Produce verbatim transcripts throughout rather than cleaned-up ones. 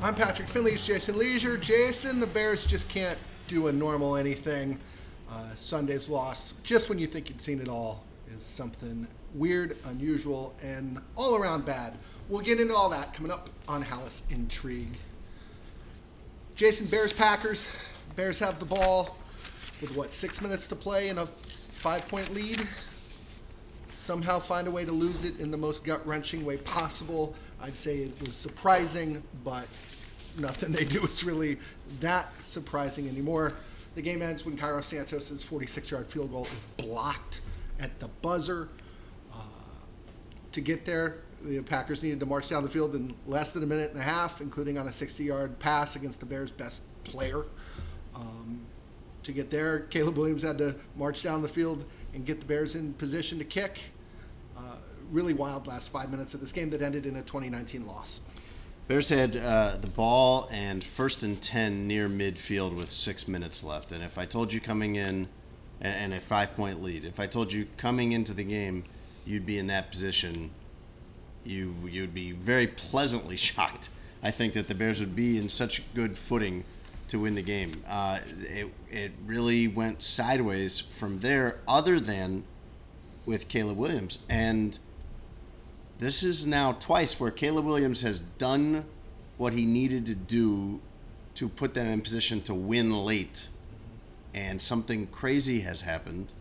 I'm Patrick Finley. It's Jason Leisure. Jason, the Bears just can't do a normal anything. Uh, Sunday's loss, just when you think you'd seen it all, is something weird, unusual, and all around bad. We'll get into all that coming up on Hallis Intrigue. Jason, Bears Packers. Bears have the ball with, what, six minutes to play and a five-point lead. Somehow find a way to lose it in the most gut-wrenching way possible. I'd say it was surprising, but nothing they do is really that surprising anymore. The game ends when Cairo Santos' forty-six-yard field goal is blocked at the buzzer. Uh, to get there, the Packers needed to march down the field in less than a minute and a half, including on a sixty-yard pass against the Bears' best player. Um, to get there, Caleb Williams had to march down the field and get the Bears in position to kick. Uh, really wild last five minutes of this game that ended in a twenty nineteen loss. Bears had uh, the ball and first and ten near midfield with six minutes left. And if I told you coming in, and, and a five-point lead, if I told you coming into the game you'd be in that position, you, you'd be very pleasantly shocked. I think that the Bears would be in such good footing to win the game. Uh, it, it really went sideways from there, other than with Caleb Williams. And this is now twice where Caleb Williams has done what he needed to do to put them in position to win late. And something crazy has happened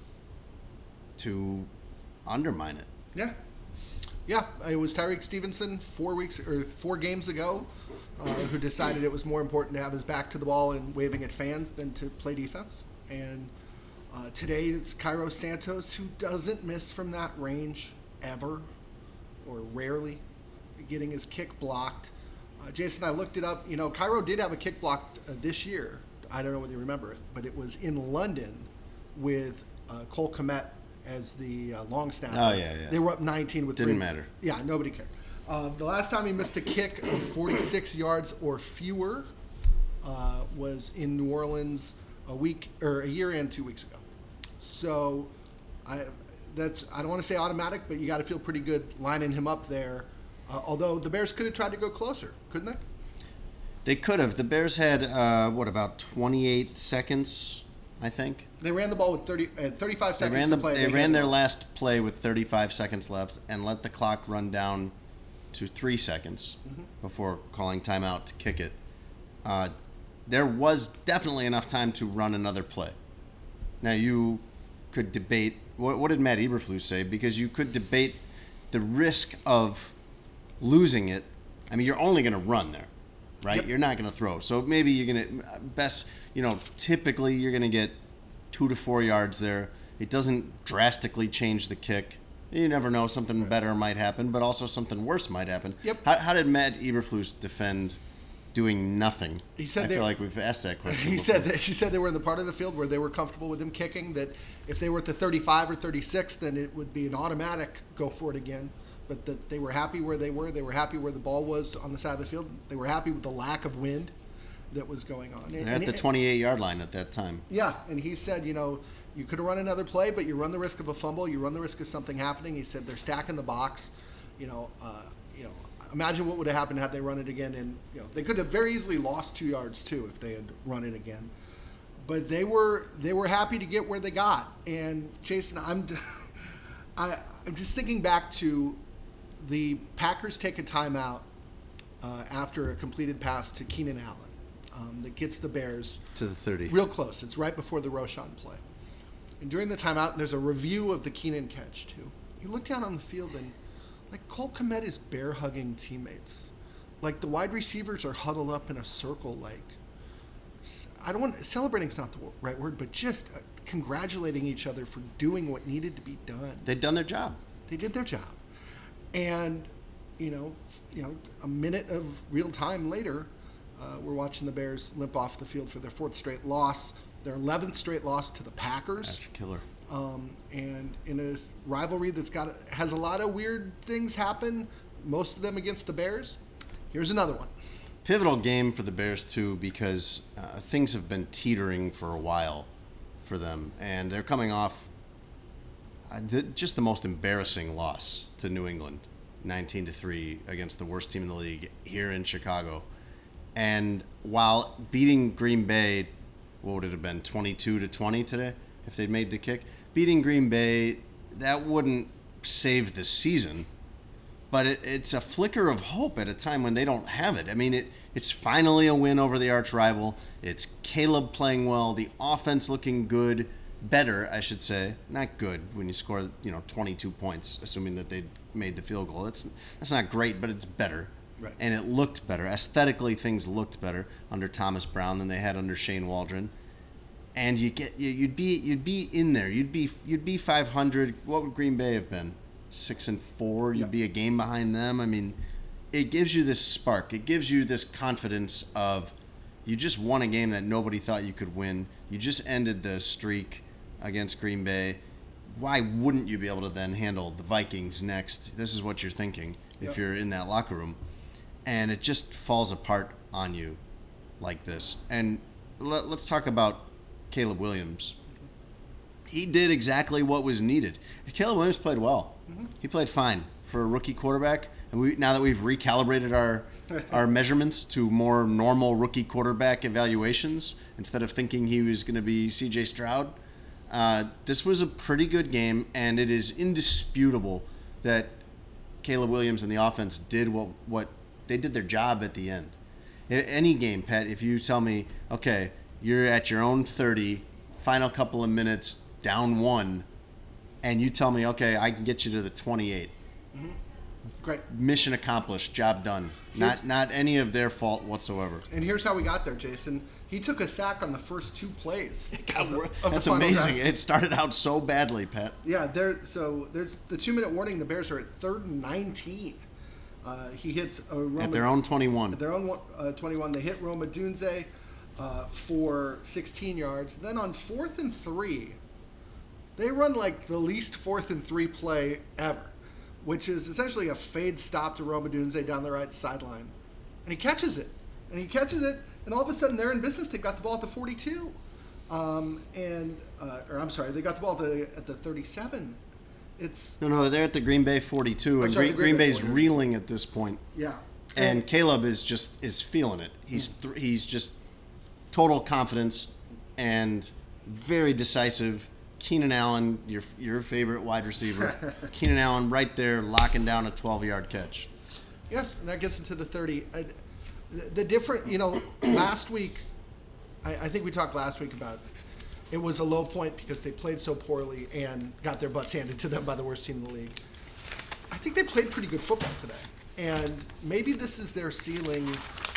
to undermine it. Yeah. Yeah, it was Tyreek Stevenson four weeks or four games ago uh, who decided it was more important to have his back to the ball and waving at fans than to play defense. And uh, today it's Cairo Santos, who doesn't miss from that range ever or rarely, getting his kick blocked. Uh, Jason, I looked it up. You know, Cairo did have a kick blocked uh, this year. I don't know whether you remember it, but it was in London with uh, Cole Kmet as the uh, long snapper. Oh, yeah, yeah. They were up nineteen with Didn't three. matter. Yeah, nobody cared. Uh, the last time he missed a kick of forty-six yards or fewer uh, was in New Orleans a week or a year and two weeks ago. So I that's I don't want to say automatic, but you got to feel pretty good lining him up there. Uh, although the Bears could have tried to go closer, couldn't they? They could have. The Bears had, uh, what, about twenty-eight seconds, I think? They ran the ball with thirty, uh, thirty-five seconds they ran to the, play. They, they ran their last play with thirty-five seconds left and let the clock run down to three seconds mm-hmm. before calling timeout to kick it. Uh, there was definitely enough time to run another play. Now, you could debate, what, what did Matt Eberflus say? Because you could debate the risk of losing it. I mean, you're only going to run there, right? Yep. You're not going to throw. So maybe you're going to, best, you know, typically you're going to get two to four yards there. It doesn't drastically change the kick. You never know, something right. better might happen, but also something worse might happen. Yep. How, how did Matt Eberflus defend doing nothing? He said I they, feel like we've asked that question. He before. said that he said they were in the part of the field where they were comfortable with him kicking. That if they were at the thirty-five or thirty-six, then it would be an automatic go for it again. But that they were happy where they were. They were happy where the ball was on the side of the field. They were happy with the lack of wind that was going on. They're at the twenty-eight-yard line at that time. Yeah, and he said, you know, you could run another play, but you run the risk of a fumble. You run the risk of something happening. He said they're stacking the box. You know, uh, you know. Imagine what would have happened had they run it again, and you know they could have very easily lost two yards too if they had run it again. But they were they were happy to get where they got. And Jason, I'm I, I'm just thinking back to the Packers take a timeout uh, after a completed pass to Keenan Allen um, that gets the Bears to the thirty, real close. It's right before the Roschon play. And during the timeout, there's a review of the Keenan catch too. You look down on the field and. Like, Cole Kmet is bear-hugging teammates. Like, the wide receivers are huddled up in a circle, like, I don't want, celebrating's not the right word, but just uh, congratulating each other for doing what needed to be done. They'd done their job. They did their job. And, you know, you know, a minute of real time later, uh, we're watching the Bears limp off the field for their fourth straight loss, their eleventh straight loss to the Packers. That's killer. Um, and in a rivalry that's got has a lot of weird things happen, most of them against the Bears. Here's another one. Pivotal game for the Bears too, because uh, things have been teetering for a while for them, and they're coming off uh, the, just the most embarrassing loss to New England, nineteen to three against the worst team in the league here in Chicago. And while beating Green Bay, what would it have been, twenty-two to twenty today if they'd made the kick? Beating Green Bay, that wouldn't save the season, but it, it's a flicker of hope at a time when they don't have it. I mean, it it's finally a win over the arch rival. It's Caleb playing well, the offense looking good, better, I should say. Not good when you score, you know, twenty-two points, assuming that they made the field goal. That's that's not great, but it's better. Right. And it looked better. Aesthetically, things looked better under Thomas Brown than they had under Shane Waldron. And you get you'd be you'd be in there. You'd be you'd be five hundred. What would Green Bay have been? Six and four. You'd Yeah. be a game behind them. I mean, it gives you this spark. It gives you this confidence of you just won a game that nobody thought you could win. You just ended the streak against Green Bay. Why wouldn't you be able to then handle the Vikings next? This is what you're thinking if Yep. you're in that locker room. And it just falls apart on you like this. And let, let's talk about Caleb Williams. He did exactly what was needed. Caleb Williams played well. Mm-hmm. He played fine for a rookie quarterback. And we now that we've recalibrated our our measurements to more normal rookie quarterback evaluations instead of thinking he was going to be C J Stroud, uh, this was a pretty good game, and it is indisputable that Caleb Williams and the offense did what what they did their job at the end. Any game, Pat, if you tell me, okay, you're at your own thirty, final couple of minutes, down one, and you tell me, okay, I can get you to the twenty-eight. Mm-hmm. Great. Mission accomplished, job done. Not not any of their fault whatsoever. And here's how we got there, Jason. He took a sack on the first two plays. of the, of That's the final amazing. drive. It started out so badly, Pat. Yeah, there. So there's the two-minute warning. The Bears are at third and nineteen. Uh, he hits a Roma, At their own twenty-one. At their own uh, twenty-one. They hit Roma Dunze uh, for sixteen yards. Then on fourth and three, they run like the least fourth and three play ever, which is essentially a fade stop to Roma Dunze down the right sideline. And he catches it. And he catches it, and all of a sudden they're in business. They've got the ball at the forty-two. Um, and, uh, or I'm sorry, they got the ball at the, at the thirty-seven. It's No, no, they're at the Green Bay forty-two, and sorry, Green, the Green Green Bay Bay's forty. reeling at this point. Yeah. And Caleb is just is feeling it. He's th- he's just total confidence and very decisive. Keenan Allen, your your favorite wide receiver, Keenan Allen right there locking down a twelve-yard catch. Yeah, and that gets him to the thirty. I, the, the different, you know, last week, I, I think we talked last week about it was a low point because they played so poorly and got their butts handed to them by the worst team in the league. I think they played pretty good football today. And maybe this is their ceiling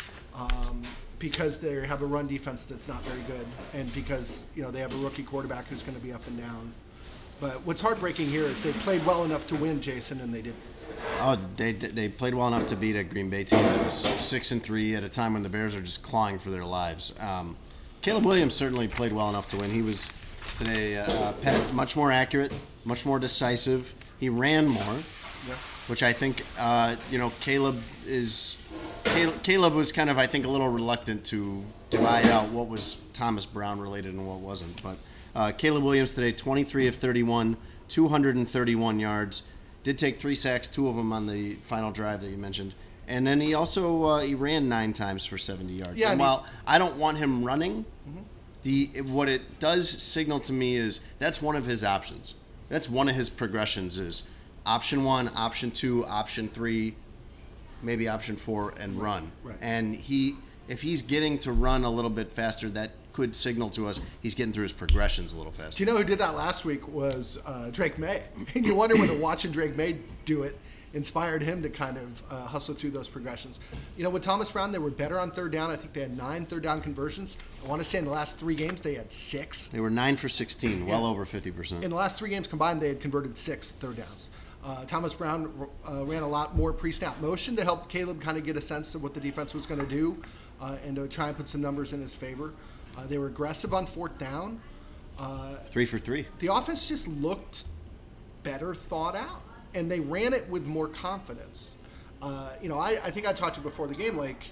um, because they have a run defense that's not very good and because, you know, they have a rookie quarterback who's going to be up and down. But what's heartbreaking here is they played well enough to win, Jason, and they didn't. Oh, they they played well enough to beat a Green Bay team that was six and three at a time when the Bears are just clawing for their lives. Um, Caleb Williams certainly played well enough to win. He was today uh, Pat, much more accurate, much more decisive. He ran more, Yeah. which I think uh, you know Caleb is. Caleb, Caleb was kind of I think a little reluctant to divide out what was Thomas Brown related and what wasn't. But uh, Caleb Williams today, twenty-three of thirty-one, two hundred thirty-one yards. Did take three sacks, two of them on the final drive that you mentioned. And then he also uh, he ran nine times for seventy yards. Yeah, and and while I don't want him running, Mm-hmm. the what it does signal to me is that's one of his options. That's one of his progressions is option one, option two, option three, maybe option four, and run. Right. And he if he's getting to run a little bit faster, that could signal to us he's getting through his progressions a little faster. Do you know who did that last week was uh, Drake May? And you wonder whether watching Drake May do it inspired him to kind of uh, hustle through those progressions. You know, with Thomas Brown, they were better on third down. I think they had nine third down conversions. I want to say in the last three games they had six. They were nine for sixteen, well Yeah. over fifty percent. In the last three games combined, they had converted six third downs. Uh, Thomas Brown uh, ran a lot more pre-snap motion to help Caleb kind of get a sense of what the defense was going to do uh, and to try and put some numbers in his favor. Uh, they were aggressive on fourth down. Uh, Three for three. the offense just looked better thought out, and they ran it with more confidence. Uh, you know, I, I think I talked to you before the game, like,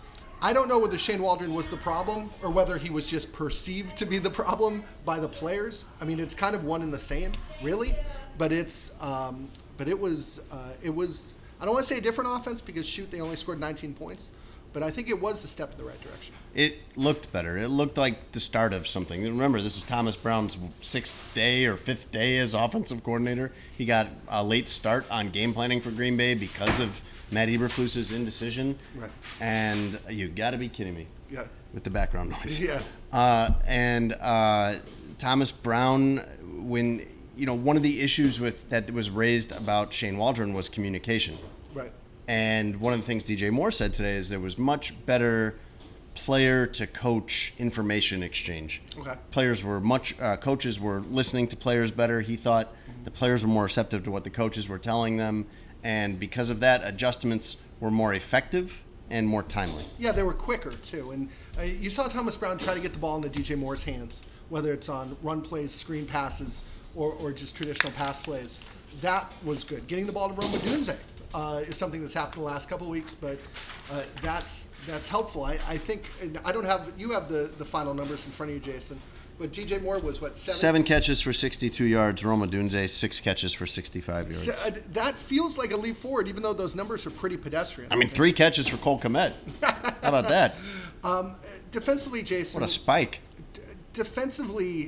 I don't know whether Shane Waldron was the problem or whether he was just perceived to be the problem by the players. I mean, it's kind of one and the same, really, but it's, um, but it was, uh, it was, I don't want to say a different offense because, shoot, they only scored nineteen points, but I think it was a step in the right direction. It looked better. It looked like the start of something. Remember, this is Thomas Brown's sixth day or fifth day as offensive coordinator. He got a late start on game planning for Green Bay because of Matt Eberflus's indecision. Right. And you got to be kidding me. Yeah. With the background noise. Yeah. Uh, and uh, Thomas Brown, when, you know, one of the issues with that was raised about Shane Waldron was communication. Right. And one of the things D J Moore said today is there was much better player to coach information exchange. Okay. Players were much, uh, coaches were listening to players better. He thought the players were more receptive to what the coaches were telling them. And because of that, adjustments were more effective and more timely. Yeah, they were quicker too. And uh, you saw Thomas Brown try to get the ball into D J Moore's hands, whether it's on run plays, screen passes, or, or just traditional pass plays. That was good. Getting the ball to Roma Dunze uh, is something that's happened the last couple of weeks, but uh, that's that's helpful. I, I think, and I don't have, you have the, the final numbers in front of you, Jason, but D J Moore was what, seven? Seven catches for sixty-two yards. Roma Dunze, six catches for sixty-five yards. So, uh, that feels like a leap forward, even though those numbers are pretty pedestrian. I mean, three catches for Cole Kmet. How about that? Um, defensively, Jason. What a spike. D- defensively,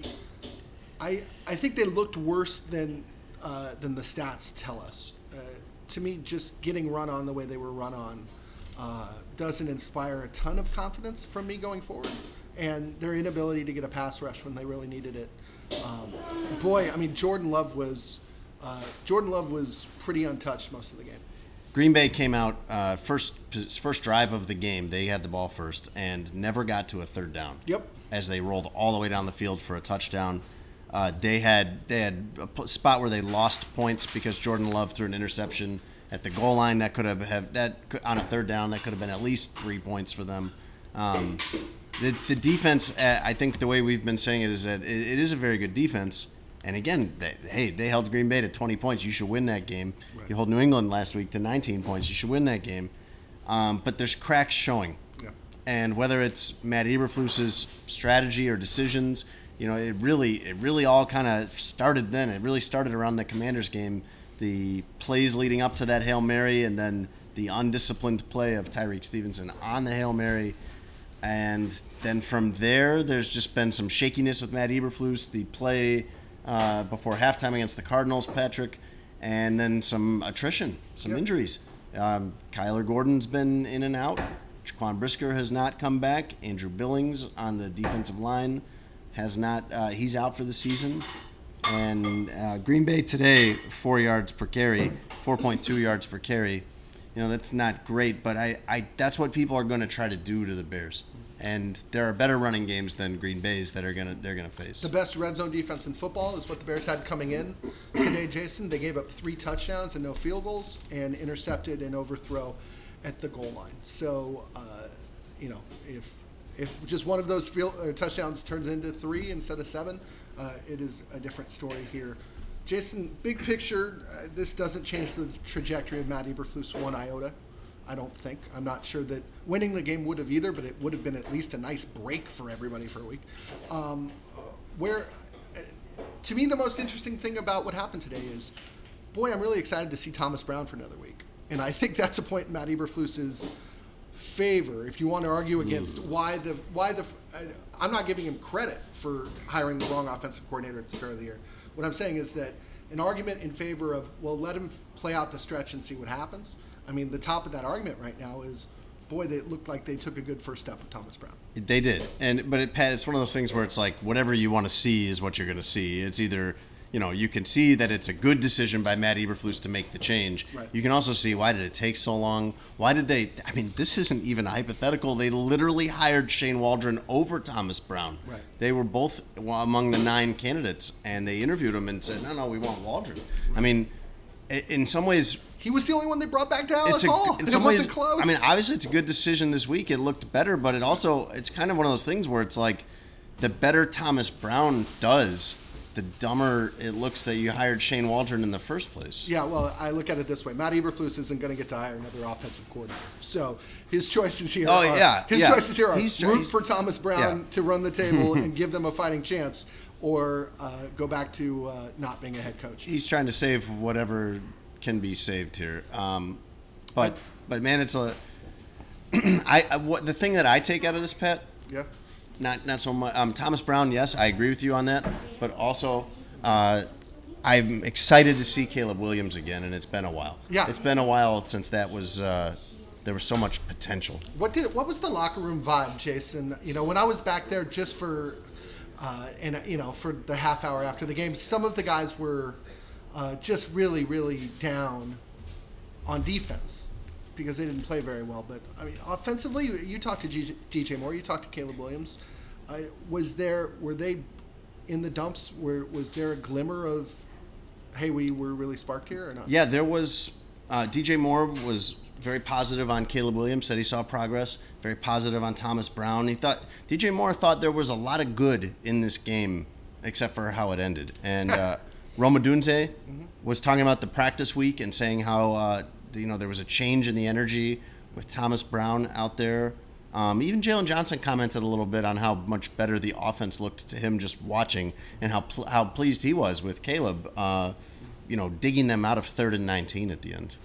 I I think they looked worse than uh, than the stats tell us. Uh, to me, just getting run on the way they were run on uh, doesn't inspire a ton of confidence from me going forward. And their inability to get a pass rush when they really needed it. Um, boy, I mean, Jordan Love was uh, Jordan Love was pretty untouched most of the game. Green Bay came out uh, first first drive of the game. They had the ball first and never got to a third down. Yep. As they rolled all the way down the field for a touchdown, uh, they had they had a spot where they lost points because Jordan Love threw an interception at the goal line that could have, have that could, on a third down that could have been at least three points for them. Um, the the defense, uh, I think the way we've been saying it is that it, it is a very good defense. And again, they, hey, they held Green Bay to twenty points. You should win that game. Right. You hold New England last week to nineteen points. You should win that game. Um, but there's cracks showing. Yeah. And whether it's Matt Eberflus's strategy or decisions, you know, it really it really all kind of started then. It really started around the Commanders game. The plays leading up to that Hail Mary and then the undisciplined play of Tyreek Stevenson on the Hail Mary. And then from there, there's just been some shakiness with Matt Eberflus. The play uh, before halftime against the Cardinals, Patrick, and then some attrition, some yep. injuries. Um, Kyler Gordon's been in and out. Jaquan Brisker has not come back. Andrew Billings on the defensive line has not. Uh, he's out for the season. And uh, Green Bay today, four yards per carry, four point two yards per carry. You know, that's not great, but I, I that's what people are going to try to do to the Bears. And there are better running games than Green Bay's that are gonna they're gonna face. The best red zone defense in football is what the Bears had coming in today, Jason. They gave up three touchdowns and no field goals, and intercepted an overthrow at the goal line. So, uh, you know, if if just one of those field uh, touchdowns turns into three instead of seven, uh, it is a different story here. Jason, big picture, uh, this doesn't change the trajectory of Matt Eberflus one iota. I don't think. I'm not sure that winning the game would have either, but it would have been at least a nice break for everybody for a week. Um, where, uh, to me, the most interesting thing about what happened today is, boy, I'm really excited to see Thomas Brown for another week. And I think that's a point in Matt Eberflus's favor. If you want to argue against why the why the, I'm not giving him credit for hiring the wrong offensive coordinator at the start of the year. What I'm saying is that an argument in favor of, well, let him play out the stretch and see what happens. I mean, the top of that argument right now is, boy, they looked like they took a good first step with Thomas Brown. They did, and but it, Pat, it's one of those things where it's like whatever you want to see is what you're going to see. It's either, you know, you can see that it's a good decision by Matt Eberflus to make the change. Right. You can also see why did it take so long? Why did they? I mean, this isn't even a hypothetical. They literally hired Shane Waldron over Thomas Brown. Right. They were both among the nine candidates, and they interviewed him and said, "No, no, we want Waldron." Right. I mean, in some ways. He was the only one they brought back to Alice a, Hall. In It some wasn't ways, close. I mean, obviously it's a good decision this week. It looked better, but it also, it's kind of one of those things where it's like the better Thomas Brown does, the dumber it looks that you hired Shane Waldron in the first place. Yeah, well, I look at it this way. Matt Eberflus isn't going to get to hire another offensive coordinator. So his choices here oh, are, yeah, his yeah. choices here are he's, root he's, for Thomas Brown yeah. to run the table and give them a fighting chance, or uh, go back to uh, not being a head coach. He's trying to save whatever can be saved here. Um, but but man, it's a I, I what, the thing that I take out of this, Pat, Yeah. not not so much. Um, Thomas Brown, yes, I agree with you on that. But also, uh, I'm excited to see Caleb Williams again, and it's been a while. Yeah. It's been a while since that was. Uh, there was so much potential. What did what was the locker room vibe, Jason? You know, when I was back there just for, uh, and you know, for the half hour after the game, some of the guys were uh, just really, really down on defense because they didn't play very well. But I mean, offensively, you talked to G- D J Moore, you talked to Caleb Williams. Uh, was there were they in the dumps? Were was there a glimmer of, hey, we were really sparked here or not? Yeah, there was. Uh, D J Moore was very positive on Caleb Williams. Said he saw progress. Very positive on Thomas Brown. He thought D J Moore thought there was a lot of good in this game, except for how it ended. And uh, Roma Dunze mm-hmm. was talking about the practice week and saying how uh, you know there was a change in the energy with Thomas Brown out there. Um, even Jalen Johnson commented a little bit on how much better the offense looked to him just watching, and how pl- how pleased he was with Caleb. Uh, you know, digging them out of third and nineteen at the end.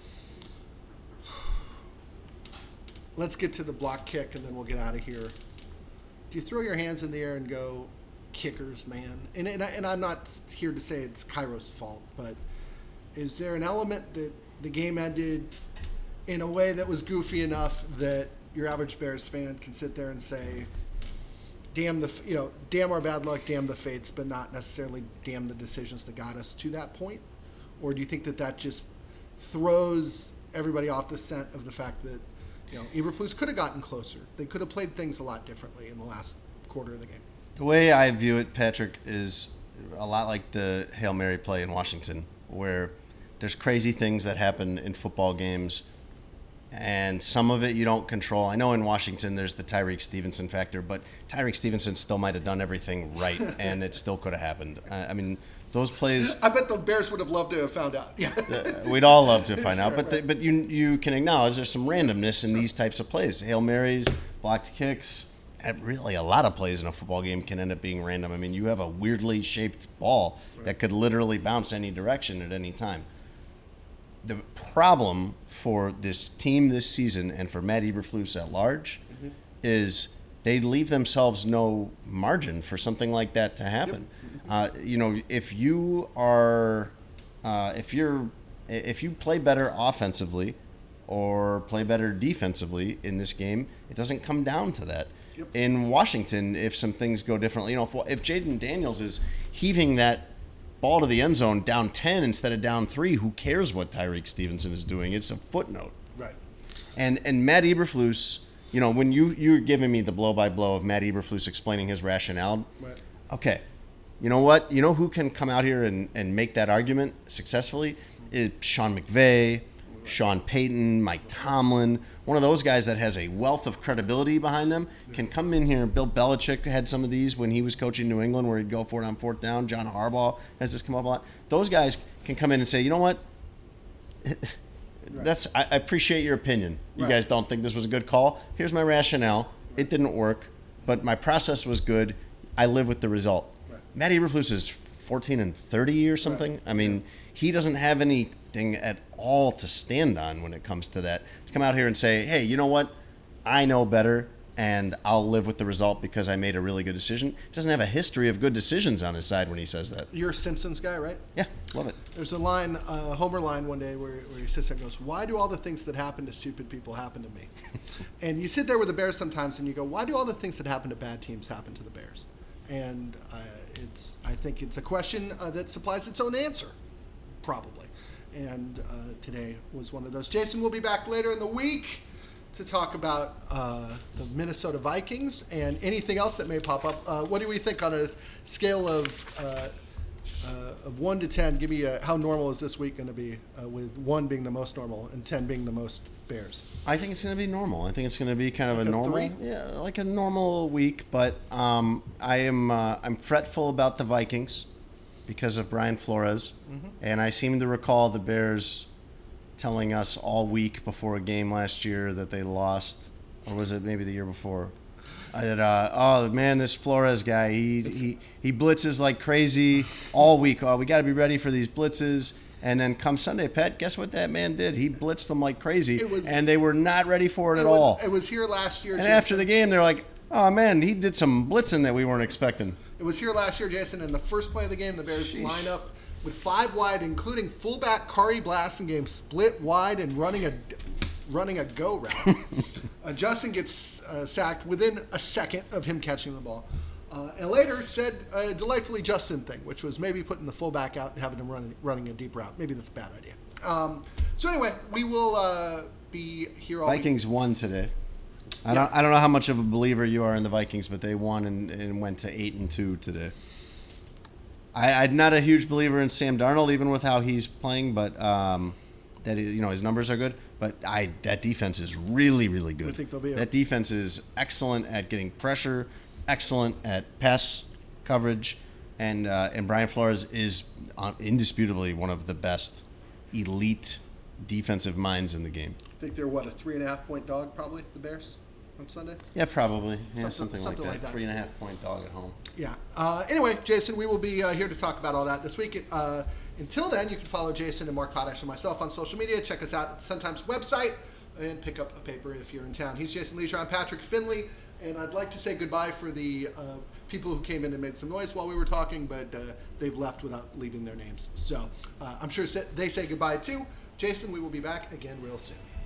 Let's get to the block kick, and then we'll get out of here. Do you throw your hands in the air and go, kickers, man? And and, I, and I'm not here to say it's Cairo's fault, but is there an element that the game ended in a way that was goofy enough that your average Bears fan can sit there and say, damn the, you know, damn our bad luck, damn the fates, but not necessarily damn the decisions that got us to that point? Or do you think that that just throws everybody off the scent of the fact that, you know, Eberflus could have gotten closer? They could have played things a lot differently in the last quarter of the game. The way I view it, Patrick, is a lot like the Hail Mary play in Washington, where there's crazy things that happen in football games, and some of it you don't control. I know in Washington there's the Tyreek Stevenson factor, but Tyreek Stevenson still might have done everything right, and it still could have happened. I mean, those plays. I bet the Bears would have loved to have found out. Yeah, we'd all love to find out, but the, but you you can acknowledge there's some randomness in these types of plays. Hail Marys, blocked kicks, and really a lot of plays in a football game can end up being random. I mean, you have a weirdly shaped ball that could literally bounce any direction at any time. The problem for this team this season and for Matt Eberflus at large mm-hmm. is they leave themselves no margin for something like that to happen. Yep. Uh, you know, if you are, uh, if you're, if you play better offensively or play better defensively in this game, it doesn't come down to that. Yep. In Washington, if some things go differently, you know, if, if Jaden Daniels is heaving that ball to the end zone down ten instead of down three, who cares what Tyreek Stevenson is doing? It's a footnote. Right. And and Matt Eberflus, you know, when you you're giving me the blow by blow of Matt Eberflus explaining his rationale, right. Okay. You know what? You know who can come out here and, and make that argument successfully? It's Sean McVay, Sean Payton, Mike Tomlin. One of those guys that has a wealth of credibility behind them can come in here. Bill Belichick had some of these when he was coaching New England, where he'd go for it on fourth down. John Harbaugh has this come up a lot. Those guys can come in and say, you know what? That's I, I appreciate your opinion. You right. guys don't think this was a good call. Here's my rationale. It didn't work, but my process was good. I live with the result. Right. Matt Eberflus is fourteen and thirty or something. Right. I mean, yeah. he doesn't have anything at all to stand on when it comes to that. To come out here and say, hey, you know what? I know better, and I'll live with the result because I made a really good decision. He doesn't have a history of good decisions on his side when he says that. You're a Simpsons guy, right? Yeah, love it. There's a line, a uh, Homer line one day where, where he sits there and goes, why do all the things that happen to stupid people happen to me? And you sit there with the Bears sometimes and you go, why do all the things that happen to bad teams happen to the Bears? And uh, it's, I think it's a question uh, that supplies its own answer, probably. And uh, today was one of those. Jason will be back later in the week to talk about uh, the Minnesota Vikings and anything else that may pop up. Uh, what do we think on a scale of uh, uh, of one to ten? Give me a, how normal is this week going to be, uh, with one being the most normal and ten being the most Bears? I think it's going to be normal. I think it's going to be kind of like a, a normal, three? yeah, like a normal week. But um, I am uh, I'm fretful about the Vikings because of Brian Flores, mm-hmm. and I seem to recall the Bears telling us all week before a game last year that they lost, or was it maybe the year before? I said, uh, oh man, this Flores guy, he he he blitzes like crazy all week. Oh, we got to be ready for these blitzes. And then come Sunday, Pat, guess what that man did? He blitzed them like crazy, It was- and they were not ready for it, It at was, all. it was here last year. And Jason. after the game, they're like, oh, man, he did some blitzing that we weren't expecting. It was here last year, Jason. In the first play of the game, the Bears Sheesh. line up with five wide, including fullback Kari Blasingame split wide and running a running a go route. uh, Justin gets uh, sacked within a second of him catching the ball. Uh, and later said a delightfully Justin thing, which was maybe putting the fullback out and having him running running a deep route. Maybe that's a bad idea. Um, so anyway, we will uh, be here all Vikings week. won today. I don't. I don't know how much of a believer you are in the Vikings, but they won and, and went to eight and two today. I, I'm not a huge believer in Sam Darnold, even with how he's playing, but um, that he, you know his numbers are good. But I that defense is really, really good. I think they'll be a- that defense is excellent at getting pressure, excellent at pass coverage, and uh, and Brian Flores is uh, indisputably one of the best elite defensive minds in the game. I think they're, what, a three and a half point dog, probably, the Bears, on Sunday? Yeah, probably. Yeah, Something- something, something like, like that. that. Three and a half point dog at home. Yeah. Uh, anyway, Jason, we will be uh, here to talk about all that this week. Uh, until then, you can follow Jason and Mark Potash and myself on social media. Check us out at the Sun-Times website and pick up a paper if you're in town. He's Jason Leisure. I'm Patrick Finley, and I'd like to say goodbye for the uh, people who came in and made some noise while we were talking, but uh, they've left without leaving their names. So uh, I'm sure they say goodbye too. Jason, we will be back again real soon.